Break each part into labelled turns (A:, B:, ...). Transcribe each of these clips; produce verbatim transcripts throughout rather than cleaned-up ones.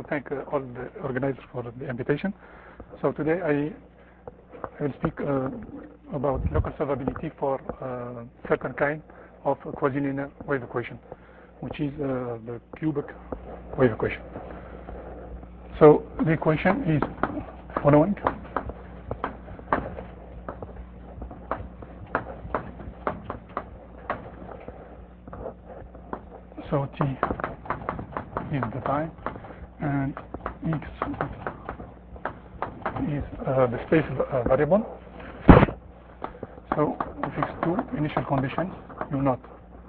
A: thank uh, all the organizers for the invitation. So today I, I will speak uh, about local solvability for uh, certain kind of quasi-linear wave equation, which is uh, the cubic wave equation. So the equation is following. So t is the time, and x is uh, the space uh, variable. So we fix two initial conditions, u naught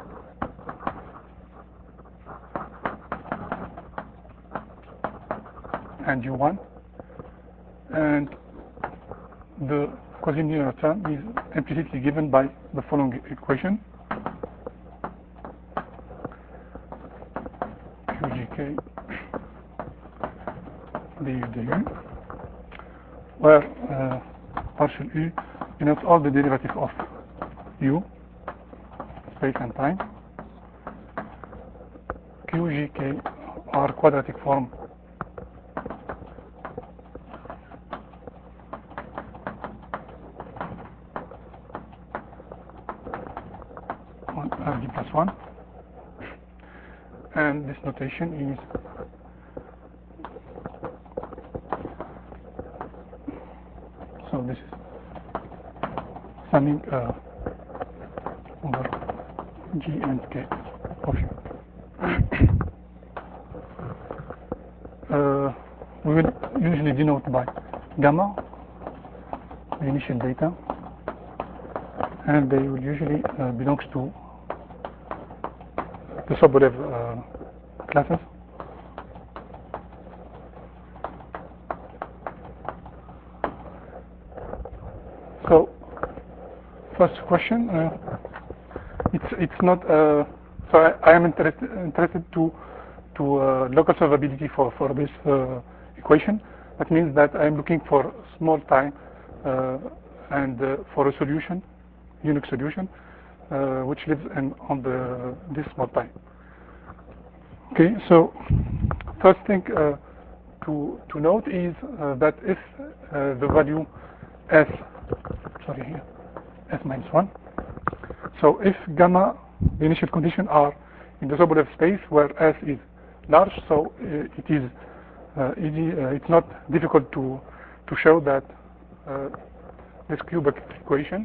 A: and u one, and the quasi-linear term is implicitly given by the following equation: qgk du du, where uh, partial u denotes all the derivative of u, space and time. Qgk are quadratic form on R D plus one, and this notation is so this is summing uh, over G and K of u. uh, we will usually denote by gamma the initial data, and they will usually uh, belongs to the Sobolev uh, classes. So first question, uh, it's it's not uh, so I, I am interested interested to to uh, local solvability for for this uh, equation. That means that I am looking for small time uh, and uh, for a solution, unique solution, uh, which lives in on the this small time. Okay, so first thing uh, to to note is uh, that if uh, the value s sorry here s minus one, so if gamma, the initial condition, are in the Sobolev space where s is large, so uh, it is uh, easy, uh, it's not difficult to to show that uh, this cubic equation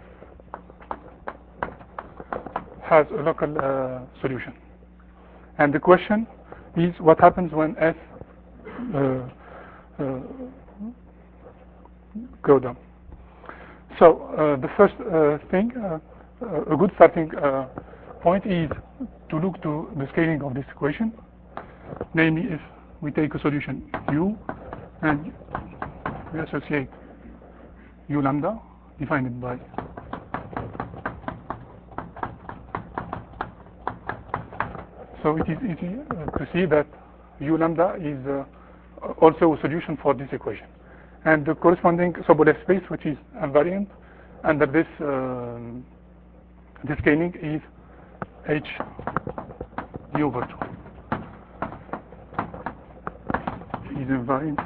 A: has a local uh, solution. And the question is, what happens when s uh, uh, go down? So uh, the first uh, thing, uh, uh, a good starting uh, point is to look to the scaling of this equation. Namely, if we take a solution u and we associate u lambda, defined by so it is easy uh, to see that u lambda is uh, also a solution for this equation. And the corresponding Sobolev space, which is invariant under this uh, this scaling, is h d over two. Is invariant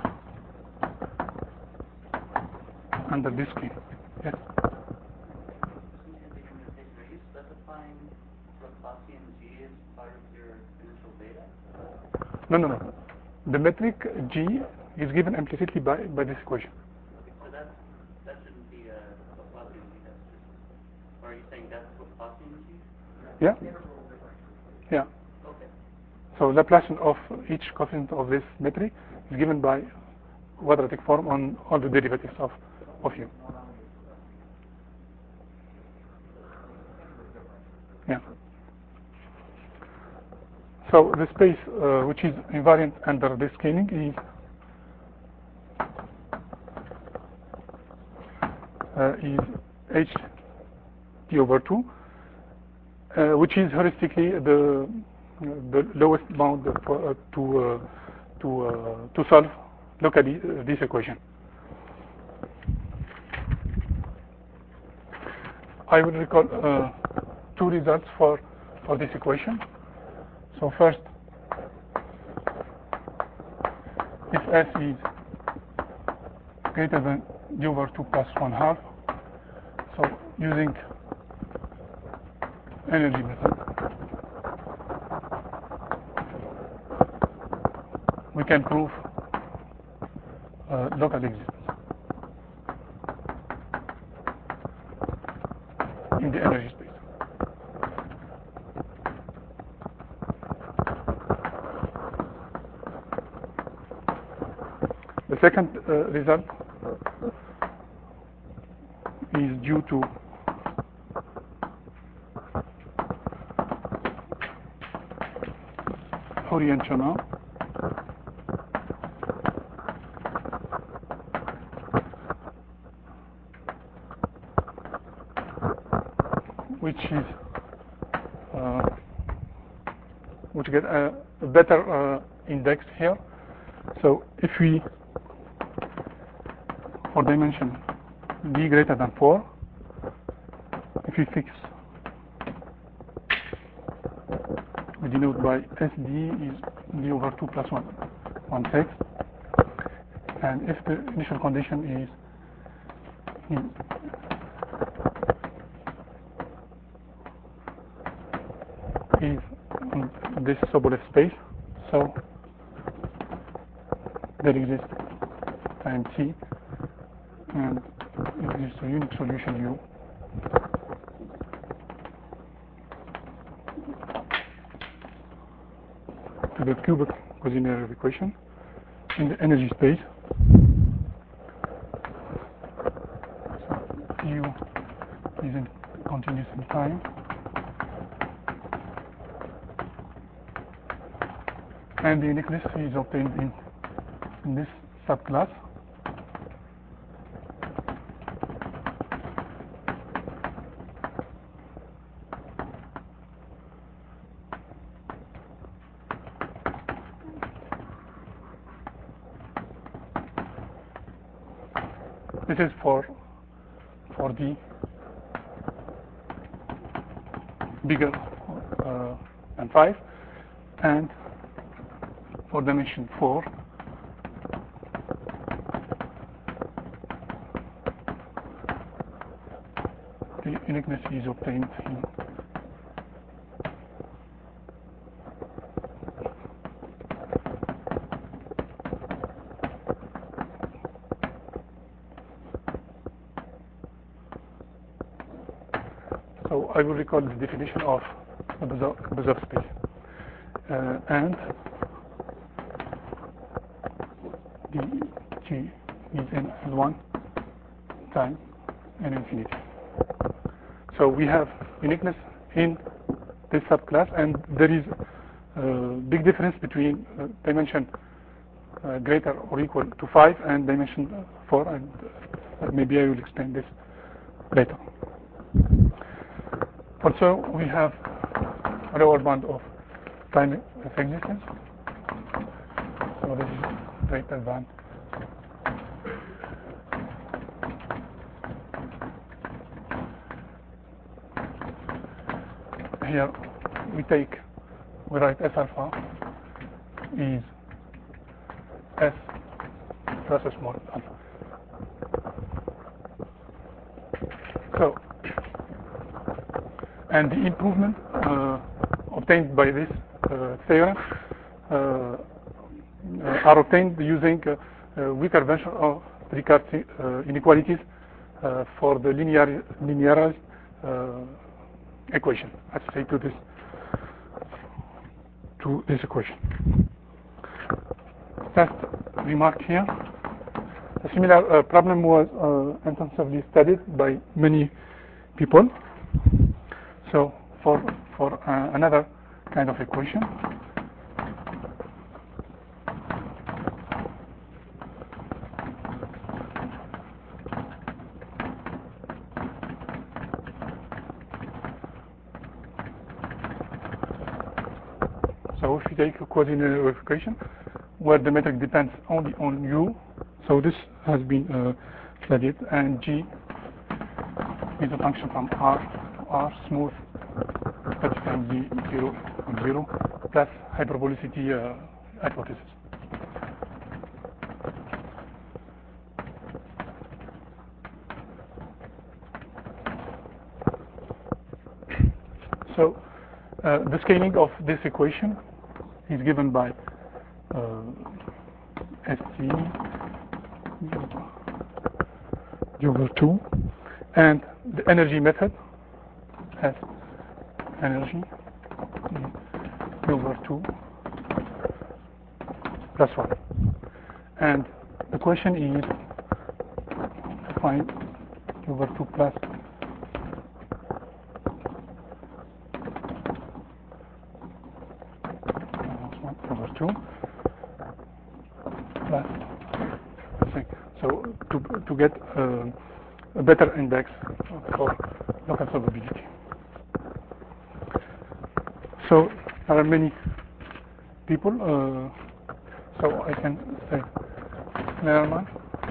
A: under this scaling. Yes.
B: Are you specifying Laplacian G as part of your initial data?
A: No, no, no. The metric G is given implicitly by, by this equation.
B: So that's, that shouldn't be a Laplacian G, that's just, or are you saying that's Laplacian G?
A: Yeah? Yeah.
B: Okay.
A: So Laplacian of each coefficient of this metric is given by quadratic form on all the derivatives of, of u. Yeah. So the space uh, which is invariant under this scaling is uh, is h d over two, uh, which is heuristically the the lowest bound for, uh, to uh, to uh, to solve locally uh, this equation. I will recall uh, two results for for this equation. So first, if S is greater than d over two plus one half, so using energy method, we can prove uh, local existence in the energy space. The second uh, result is due to Houri-Chemin, which is uh, which get a, a better uh, index here. So if we, for dimension d greater than four, if we fix, we denote by S D is d over two plus one, one sixth, and if the initial condition is in is in this Sobolev space, so there exists time t, and it exists a unique solution u to the cubic Cauchy-Meyerhof equation in the energy space. So u is in continuous in time, and the uniqueness is obtained in, in this subclass. This is for for the bigger uh, than five, and for dimension four, the uniqueness is obtained in so I will recall the definition of the Bezoff space, uh, and the G is in L one time and infinity. So we have uniqueness in this subclass, and there is a big difference between uh, dimension uh, greater or equal to five and dimension four, and uh, maybe I will explain this later. Also, we have a lower bound of time of existence. So this is greater than here we take, we write S alpha is S plus a small alpha. So, and the improvement uh, obtained by this uh, theorem uh, uh, are obtained using uh, a weaker version of Ricard uh, inequalities uh, for the linear linearized uh, equation associated to this to this equation. Last remark here: a similar uh, problem was uh, intensively studied by many people. So for for uh, another kind of equation, so if you take a Cauchy-Meyerhof equation where the metric depends only on u, so this has been uh, studied, and G is a function from R to R smooth such times the zero and zero plus hyperbolicity uh, hypothesis. So uh, the scaling of this equation is given by uh, St over two, and the energy method has energy over two plus one. And the question is to find over two plus one over two plus six. So to to get uh, a better index for local solvability. So there are many people. Uh, so I can say Knerman,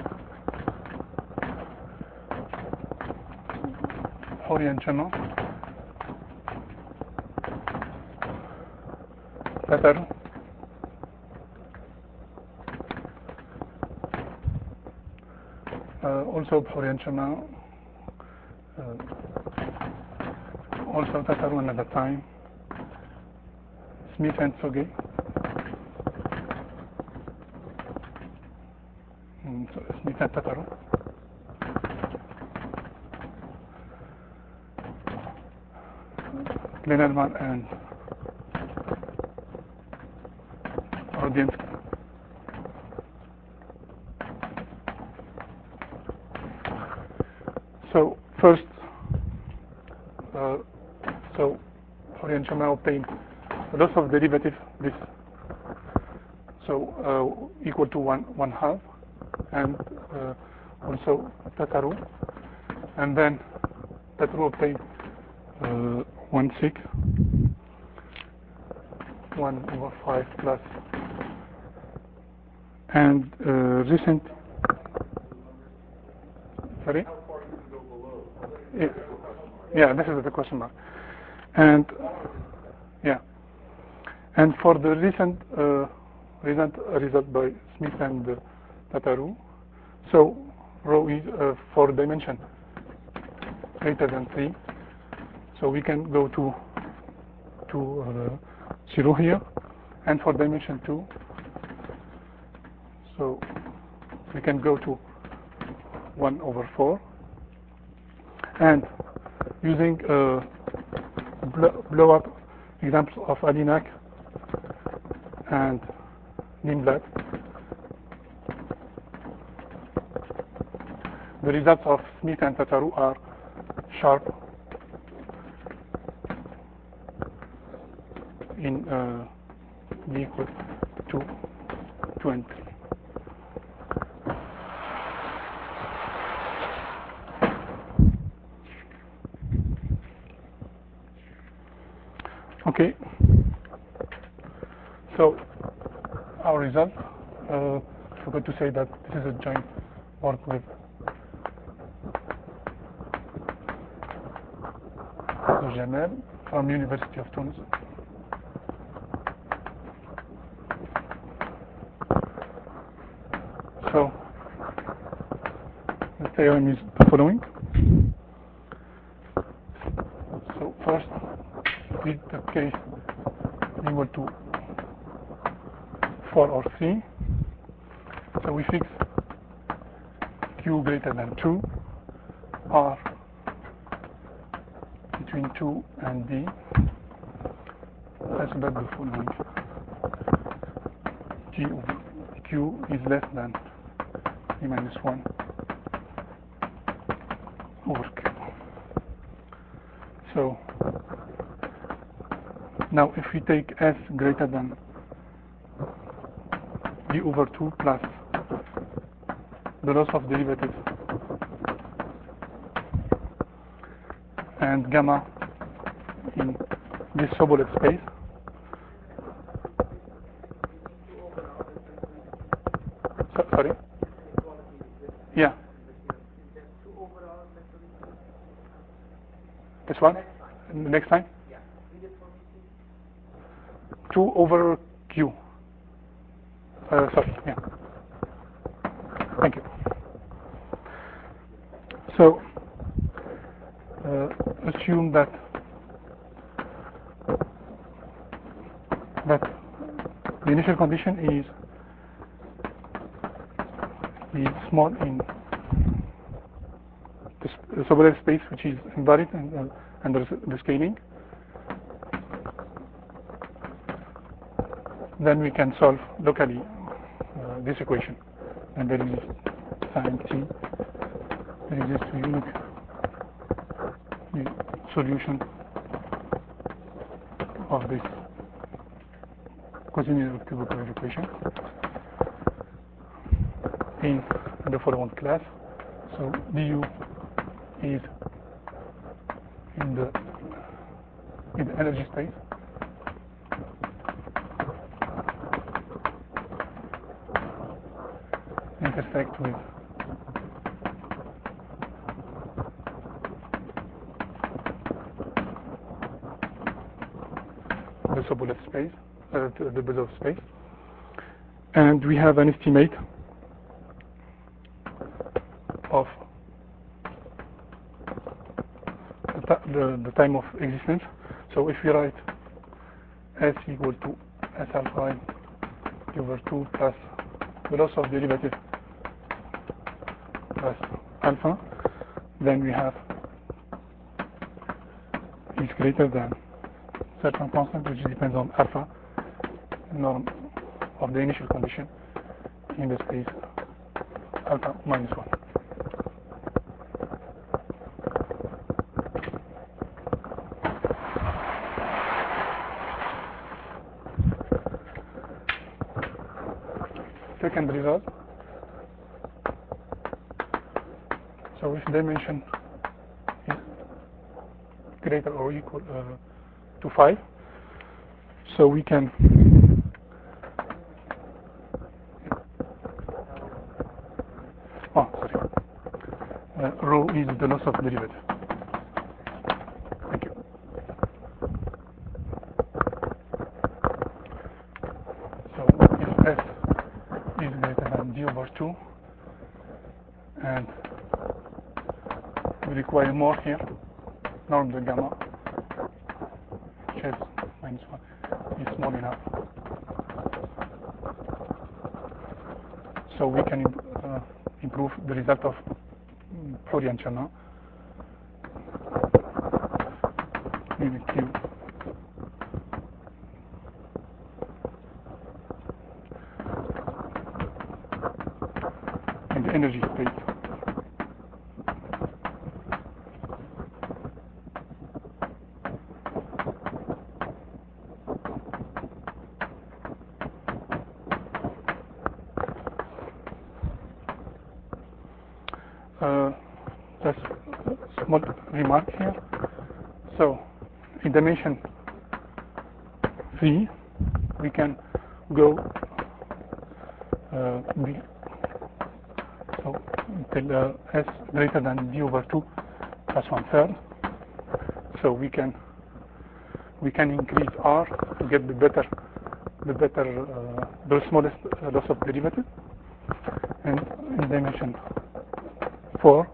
A: Houri-Enchamin, Tataru, uh, also Houri-Enchamin, uh, also Tataru another time, Smith and Tsoge, mm, so Smith and Tataru, Knerman and Rodinsky. So first, uh, so Houri-Enchamin obtained the loss of derivative this, so uh, equal to one one half, and uh, also Tataru, and then Tataru obtained uh, one six, one over five plus, and uh, recent. Sorry.
C: How far you can go below?
A: Yeah, yeah, this is the question mark, and yeah, and for the recent uh, recent result by Smith and uh, Tataru, so rho is uh, for dimension greater than three, so we can go to to uh, zero here, and for dimension two, so we can go to one over four, and using uh, blow, blow up examples of Alinac and Nimblat, the results of Smith and Tataru are sharp in uh, B equal to two and three. Okay, so our result, uh, I forgot to say that this is a joint work with Jamel from University of Tunis. So the theorem is the following. So first, with the case equal to four or three, so we fix Q greater than two, R between two and B, such that the following: G over Q is less than E minus one over Q. So now if we take S greater than B over two plus the loss of derivative and gamma in this Sobolev space, so, sorry? Yeah. This one? Next time? two over Q. Uh, sorry, yeah. Thank you. So, uh, assume that the initial condition is is small in the sp subatomic space, which is invariant and uh, under the scaling. Then we can solve locally uh, this equation, and there is sin t. There is this unique solution of this quasi-linear cubical equation in the following class. So du is in the in the energy space. Intersect with the Sobolev space, uh, the Bezoov space, and we have an estimate of the, the, the time of existence. So if we write S equal to S alpha I over two plus the loss of derivative plus alpha, then we have is greater than certain constant which depends on alpha, norm of the initial condition in this case alpha minus one. Second result. So if dimension is greater or equal uh, to five, so we can oh sorry uh, rho is the loss of derivative. Thank you. So if S is greater than d over two, and we require more here, norm the gamma, which is minus one, is small enough. So we can uh, improve the result of Pauli and Chernin in Q. In the energy space. Uh, just a small remark here. So, in dimension three, we can go uh, b, so until uh, s greater than d over two plus one third. So we can we can increase r to get the better the better uh, the smallest uh, loss of derivative, and in dimension four,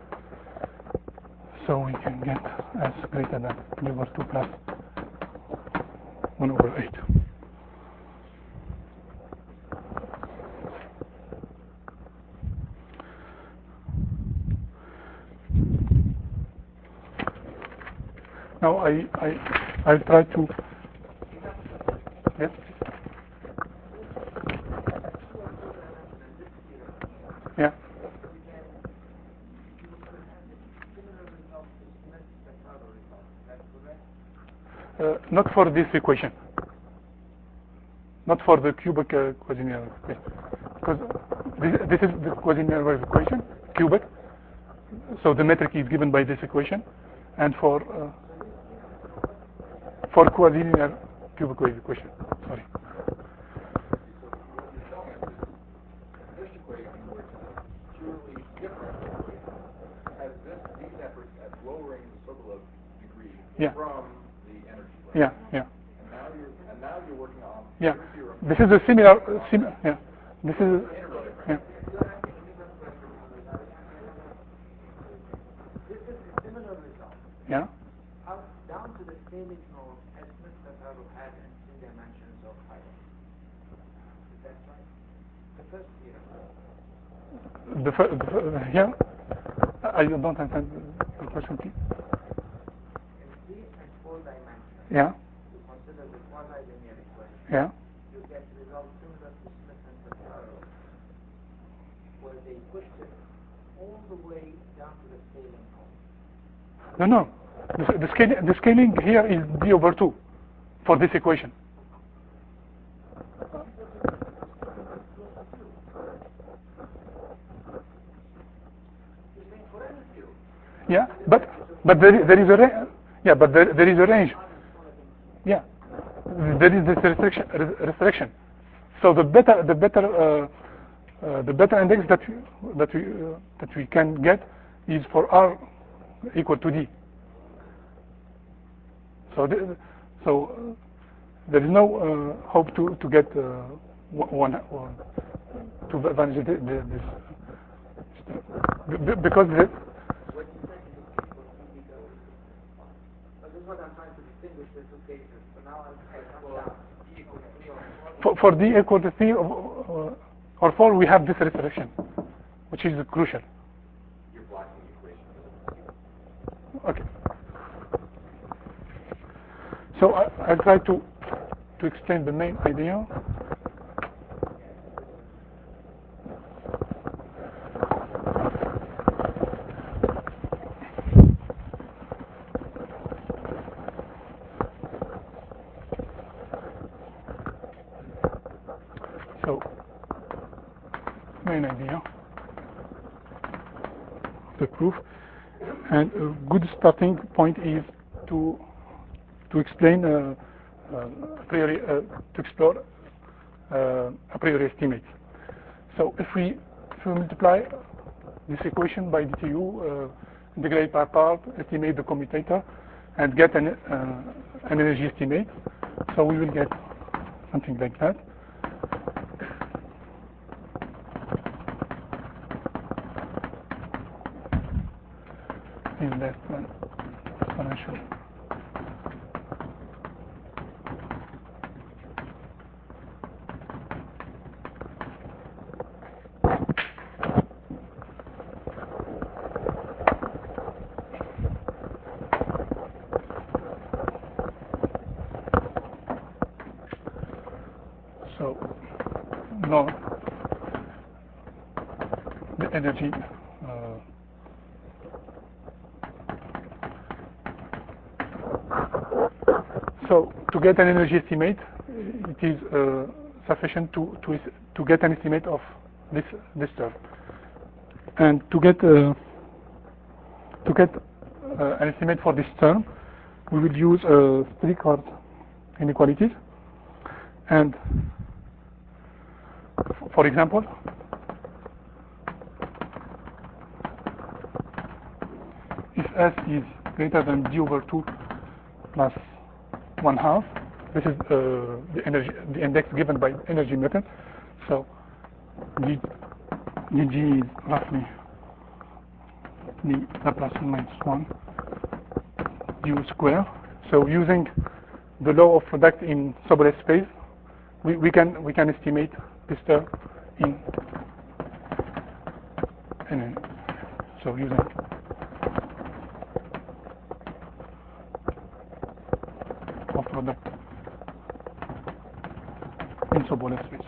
A: so we can get s greater than d over two plus one over eight. Now I I I'll try to yes. Yeah. Uh, not for this equation. Not for the cubic uh, quasi-linear equation, because this, this is the quasi-linear equation, cubic. So the metric is given by this equation, and for uh, for quasi-linear cubic wave equation. Sorry.
C: This equation, which is a purely different equation, has this these efforts at lowering the Sobolev degree
A: Yeah.
C: from the energy level.
A: Yeah, yeah.
C: And now you're and now you're working on
A: Yeah.
C: your theorem.
A: This is a similar, uh, sim yeah. This is yeah.
D: This is a similar result.
A: Yeah.
D: Up, down to the scaling of S Smith Tataro had in three dimensions of Python. that right? The first theorem.
A: The, fir- the fir- here, I don't understand the question, please.
D: In three and four dimensions,
A: Yeah,
D: you consider the quasi-linear equation.
A: yeah.
D: You get results similar to Smith and Picaro, where they pushed it all the way down to the scaling point.
A: No, no. The, the, scaling, the scaling here is d over two for this equation.
D: You're saying for any field.
A: Yeah, but but there, is- there is a ra- yeah, but there, there is a range. Yeah, there is this restriction. re- restriction. So the better the better uh, uh, the better index that we, that we uh, that we can get is for r equal to d. So the, so uh, there is no uh, hope to to get uh, one, one to manage the, the, this b- because the,
D: What you said in the case was easy to But this is what I'm trying to distinguish the two cases. So now I I come down E equals three or four.
A: for, for d equal to three or, uh, or four, we have this restriction, which is crucial.
C: You're blocking the equation.
A: Okay. So I, I'll try to to explain the main idea. So main idea of the proof, and a good starting point is to to explain uh, uh, a priori, uh, to explore uh, a priori estimates. So if we if we multiply this equation by dtu, uh, integrate by part, estimate the commutator, and get an uh, an energy estimate, so we will get something like that. Is less than exponential. So now the energy uh, so to get an energy estimate, it is uh, sufficient to, to to get an estimate of this this term, and to get uh, to get uh, an estimate for this term, we will use uh, Strickard inequalities. And f- for example, if S is greater than d over two plus one half, this is uh, the energy, the index given by energy method. So d, dg is roughly d Laplace minus one u square. So using the law of product in Sobolev space, we, we can we can estimate this term in, in so using of product in Sobolev space.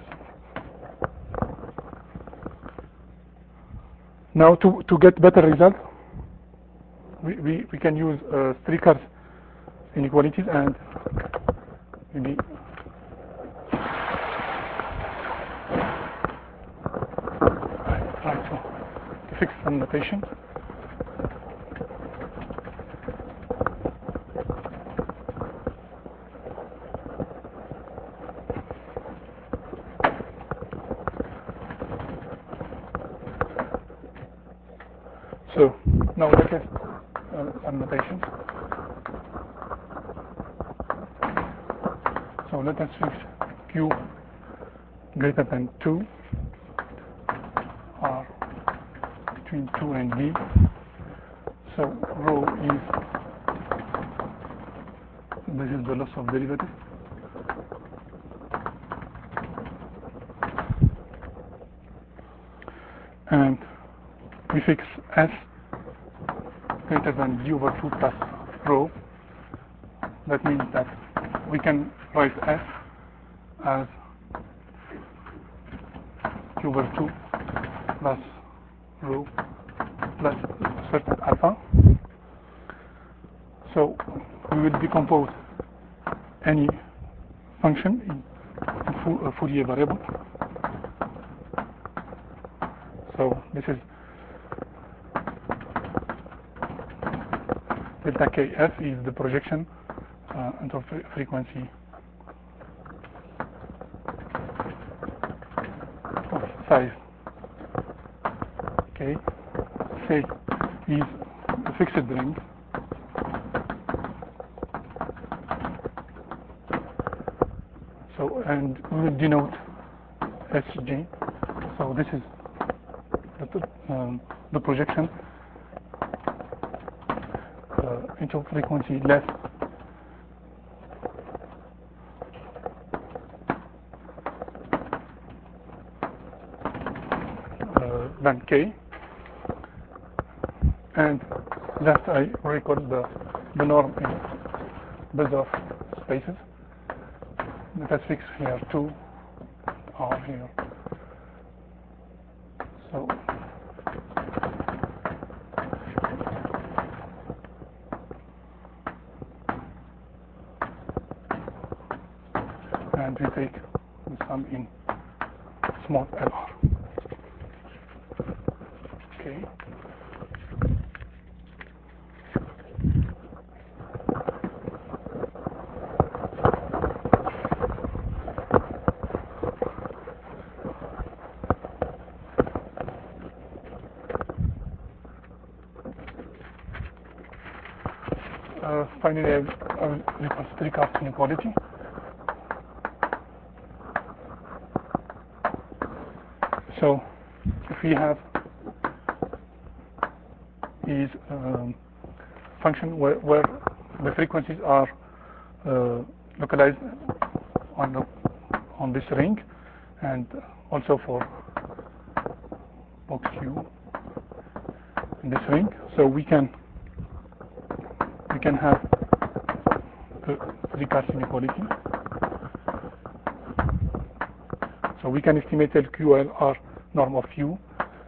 A: Now to to get better result, we we, we can use uh, Strickard's inequalities and maybe I try to, to fix some notation. So now look at uh, some notation. So let us fix Q greater than two, R between two and D. So rho is, this is the loss of derivative. and we fix S greater than d over two plus rho. That means that we can write S as d over two plus rho plus certain alpha. So we will decompose any function in, in a Fourier variable. So this is delta K F is the projection uh, into fre frequency of size K. Say is a fixed ring. So, and we will denote S G. So this is the, um, the projection uh, into frequency less uh, than K. And last I record the, the norm in Bezoff spaces. Let us fix here two or here. So and we take the sum in small L R. Okay. Uh, finally, I will reconsider Ricard inequality. So, if we have is um, function where, where the frequencies are uh, localized on the, on this ring, and also for box Q in this ring, so we can we can have the Ricard inequality. So we can estimate L Q L R norm of U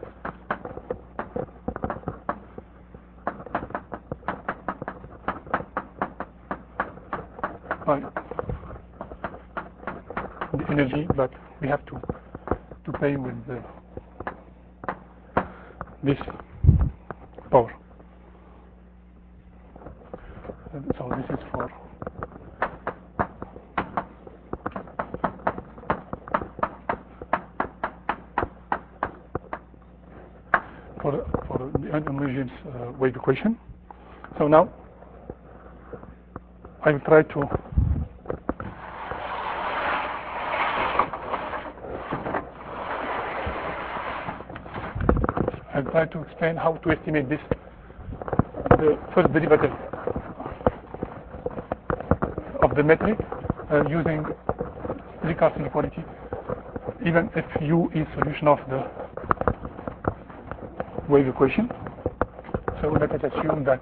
A: by the energy, but we have to to pay with the, this power. So this is for for for the homogeneous uh, wave equation. So now I will try to I'll try to explain how to estimate this, the first derivative of the metric uh, using Ricard inequality, even if U is solution of the wave equation. So let us assume that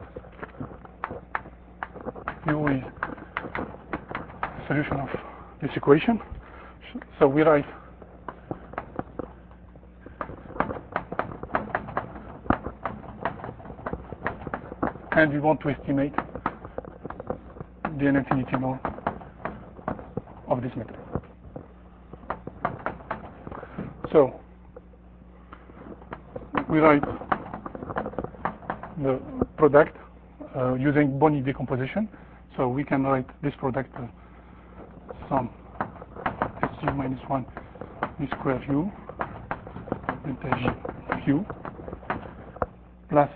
A: U is solution of this equation. So we write and we want to estimate the N infinity norm of this metric. So we write the product uh, using Boni decomposition. So we can write this product uh, sum S U minus one V square U delta G Q plus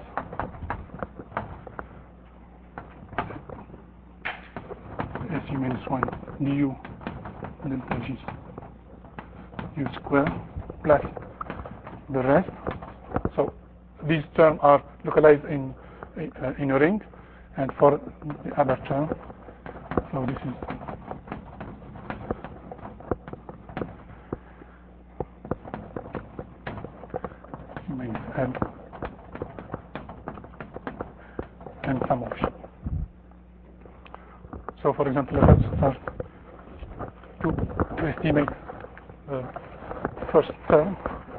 A: S U minus one du delta G U square plus the rest. So these terms are localized in uh, in a ring, and for the other term, so this is and and sum of g. So for example, let us start to, to estimate the first term.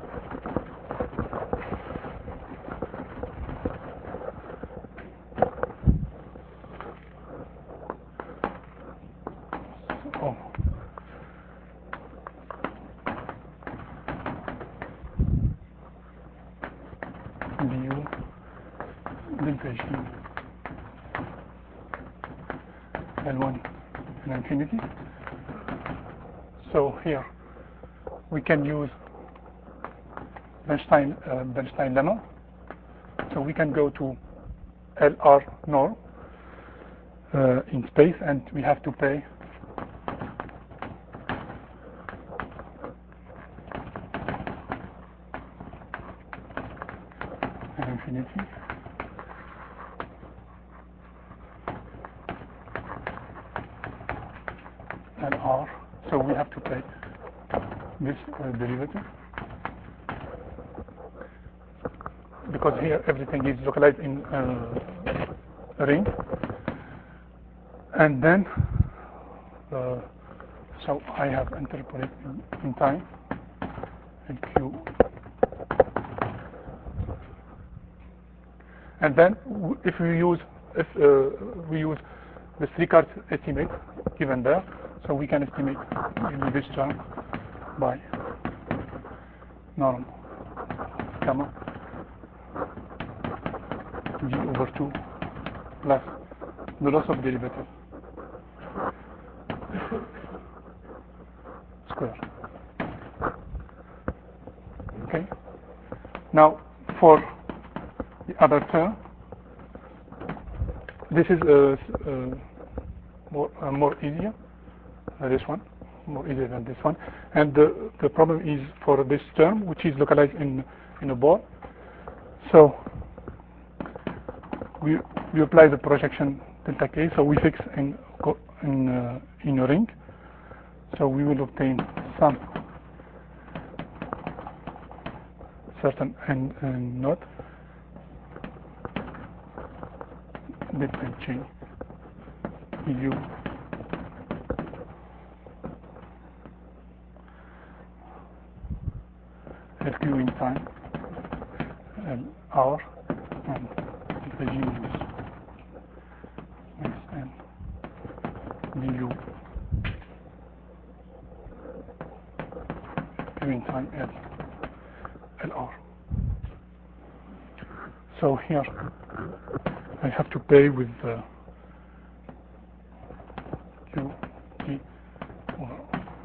A: Oh. du delta g L one and infinity. So here we can use Bernstein uh, Bernstein lemma. So we can go to L R norm uh, in space, and we have to pay an infinity and R. So we have to pay this uh, derivative, because here everything is localized in uh, a ring. And then uh, so I have interpolated in, in time and Q, and then w if we use if uh, we use the Srikart estimate given there, so we can estimate this term by norm gamma g over two plus the loss of derivative square. Okay. Now for the other term, this is uh, uh, more uh, more easier. Uh, this one more easier than this one, and the the problem is for this term, which is localized in in a ball. So we we apply the projection delta k. So we fix in in uh, in a ring. So we will obtain some certain n, n naught delta j u L q in time and r and delta g is minus n du in time L L R. So here I have to pay with uh, Q T over,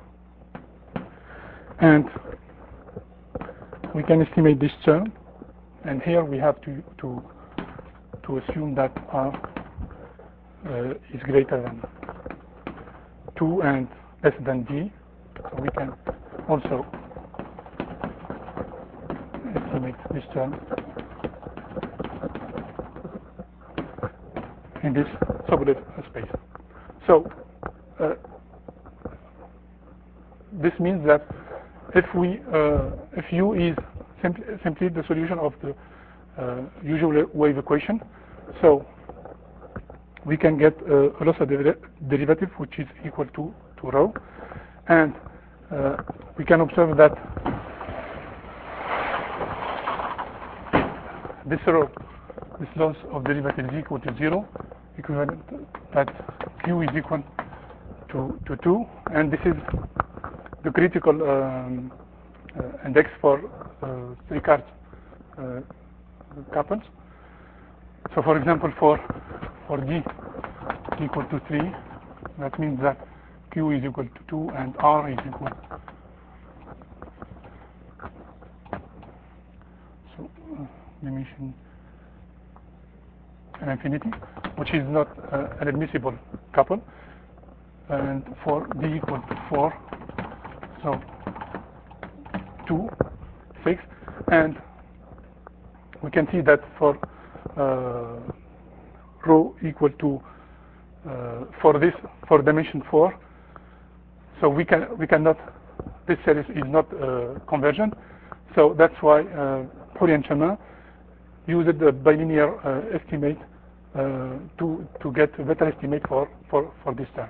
A: and we can estimate this term, and here we have to to to assume that R uh, is greater than two and less than D. So we can also estimate this term in this Sobolev space. So uh, this means that if we uh, if U is simply, simply the solution of the uh, usual wave equation, so we can get uh, a loss of deriv derivative which is equal to to rho, and uh, we can observe that this rho, this loss of derivative is equal to zero, equivalent that Q is equal to to two, and this is the critical um, uh, index for uh, Srikart uh, couples. So for example, for for D equal to three, that means that Q is equal to two and R is equal so uh, dimension an infinity, which is not uh, an admissible couple, and for D equal to four, so two, six, and we can see that for uh, rho equal to uh, for this for dimension four, so we can we cannot this series is not uh, convergent, so that's why uh, Houri and Chemin used a bilinear uh, estimate uh, to to get a better estimate for for for this term.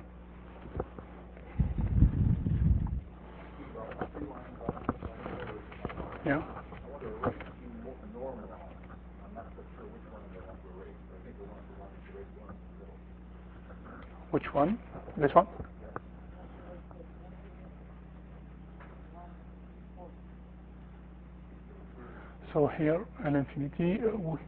A: Yeah.
C: I want to erase two normal ones. I'm not so sure which one they want to erase. I think they want to want to erase one in the middle.
A: Which one? This one? So here, L infinity. Uh, we-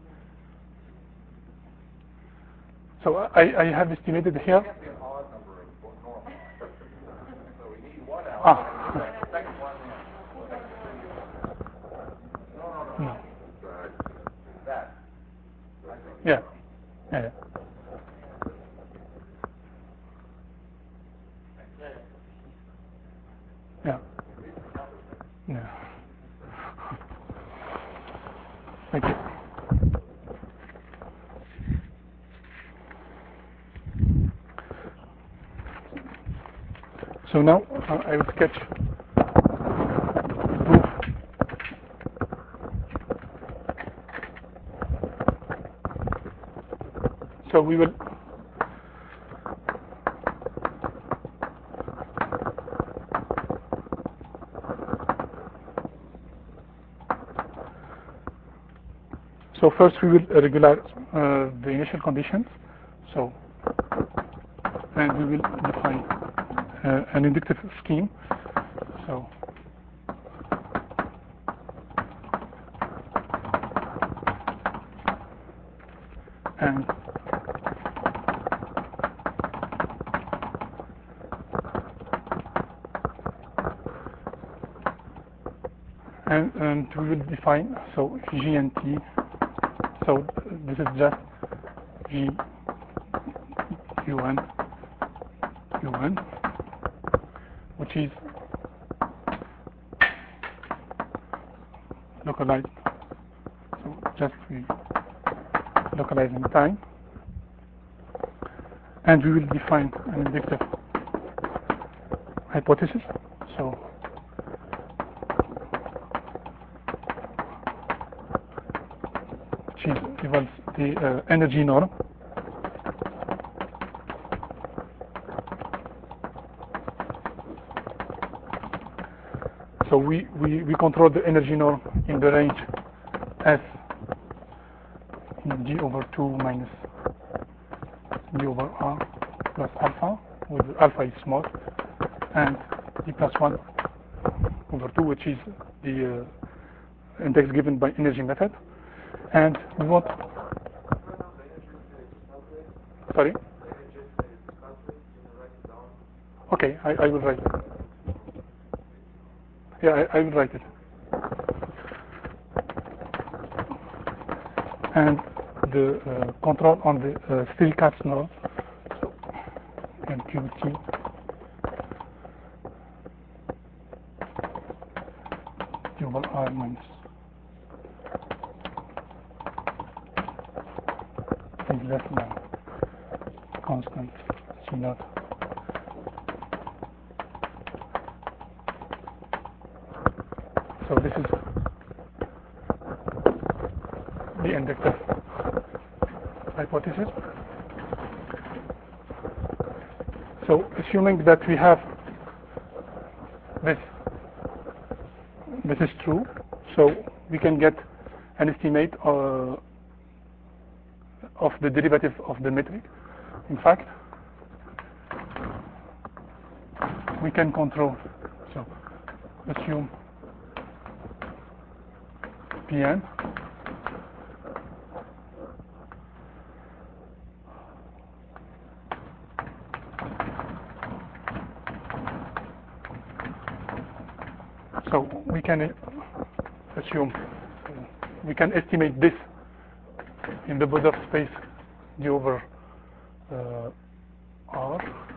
A: so I, I have estimated here.
C: It can't be an odd number of normal. So we need one out.
A: Ah.
C: And the second one in. No, no, no.
A: No.
C: That. I think.
A: Yeah. Yeah. yeah. Yeah. Yeah. Thank you. So now uh, I will sketch proof. So we will So first we will regularize uh, the initial conditions. So and we will define uh, an inductive scheme. So and and and we will define so G and T. So this is just G U N U N, which is localized. So just we localize in time, and we will define an inductive hypothesis. So which is equals the uh, energy norm. So we, we, we control the energy norm in the range S in G over two minus D over R plus alpha, with alpha is small, and D plus one over two, which is the uh, index given by energy method. And we want, sorry? Okay, I, I will write it. Yeah, I, I will write it. And the uh, control on the uh, Steel-Katz norm, so M Q T T over R minus is less than constant C naught. So this is the inductive hypothesis. So assuming that we have this, this is true, so we can get an estimate uh, of the derivative of the metric. In fact, we can control, so assume P n so we can assume we can estimate this in the Bode space d over uh, R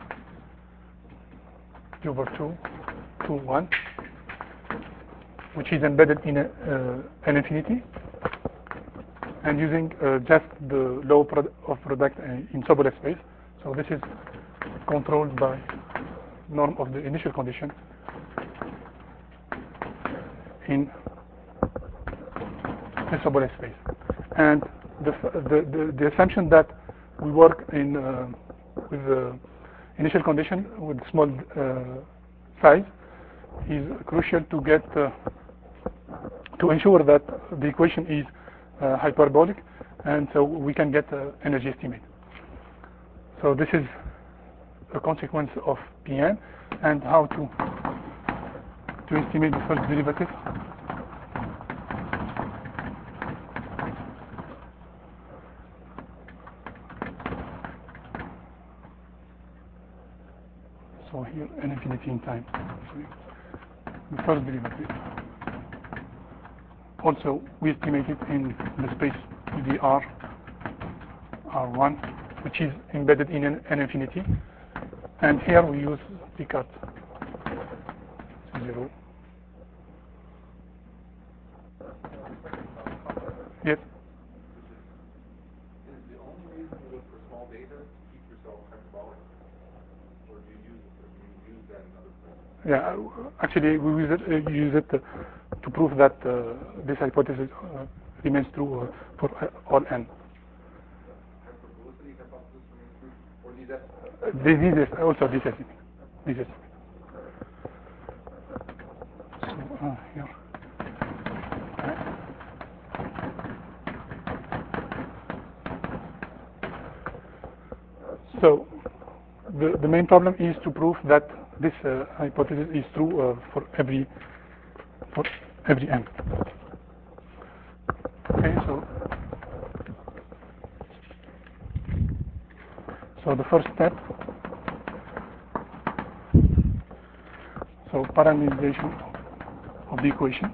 A: d over two two one, which is embedded in a, uh, an infinity, and using uh, just the law of product in Sobolev space. So this is controlled by norm of the initial condition in compressible space. And the, the, the, the assumption that we work in uh, with the initial condition with small uh, size is crucial to get uh, to ensure that the equation is uh, hyperbolic, and so we can get uh, energy estimate. So this is a consequence of P N and how to to estimate the first derivative. So here n infinity in time. The first derivative. Also, we estimate it in the space the R R one, which is embedded in an n infinity, and here we use Descartes zero. Yes.
C: Is the only reason you look for small data to keep yourself hyperbolic, or do you use it? Or do you use that in other places?
A: Yeah, actually, we use it, uh, use it uh, to prove that uh, this hypothesis uh, remains true uh, for uh, all n.
C: Hyperbolicity hypothesis remains true, or these estimates?
A: Uh, this, this is also this estimate. This estimate. So uh, here. So the the main problem is to prove that this uh, hypothesis is true uh, for every for every n. Okay, so so the first step, so parameterization of the equation.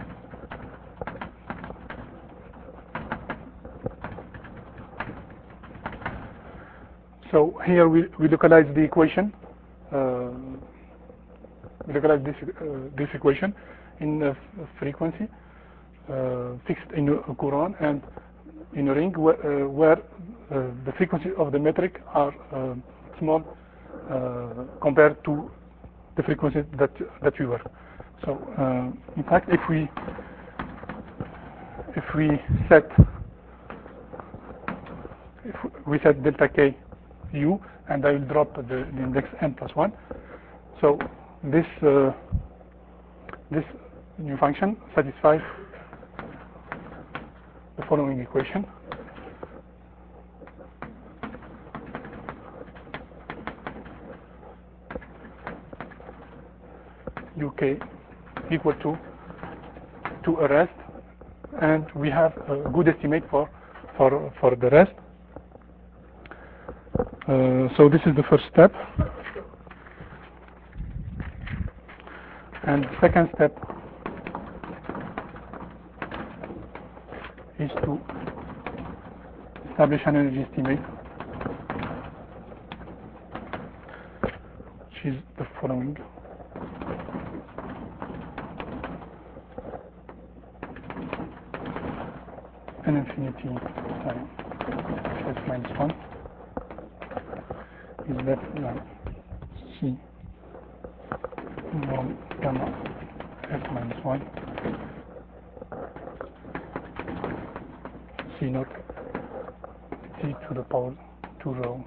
A: So here we, we localize the equation, uh, we localize this, uh, this equation in a frequency uh, fixed in a Courant and in a ring where, uh, where uh, the frequency of the metric are uh, small uh, compared to the frequency that that we work. So uh, in fact, if we if we set if we set delta k u, and I will drop the, the index n plus one. So this uh, this new function satisfies the following equation. Uk equal to to a rest, and we have a good estimate for for for the rest. Uh, so this is the first step, and the second step is to establish an energy estimate, which is the following. N infinity time s minus one is that uh, c norm gamma s minus one c naught t to the power two rho.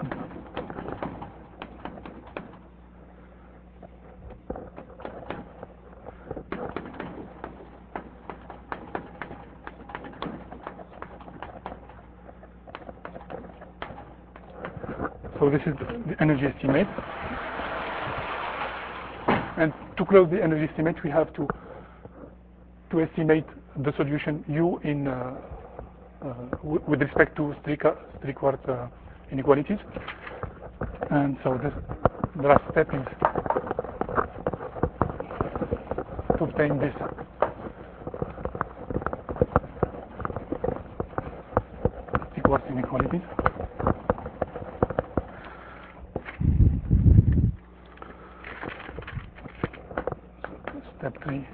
A: So this is the energy estimate, and to close the energy estimate we have to to estimate the solution u in uh, uh, with respect to three-quarter uh, inequalities. And so this, the last step is to obtain this three-quarter inequalities. Step three.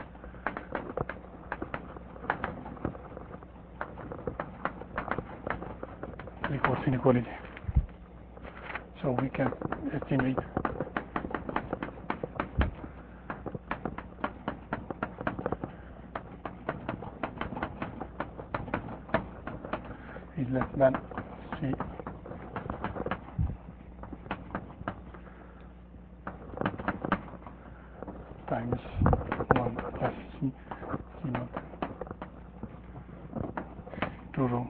A: Three-quarter inequality. So we can estimate is less than C times one plus C C naught to rho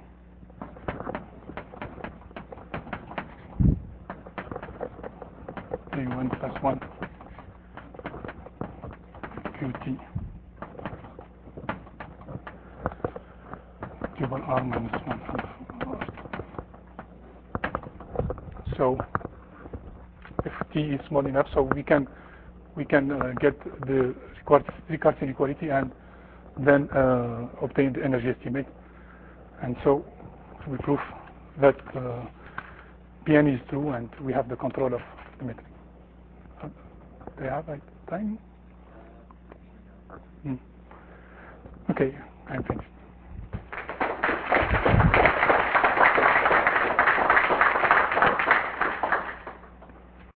A: A one plus one Qt double R minus one half R. So if T is small enough, so we can we can uh, get the Ricard's inequality and then uh, obtain the energy estimate. And so we prove that uh, P N is true and we have the control of the metric. Uh, do you have like time? Mm. Okay, I'm finished.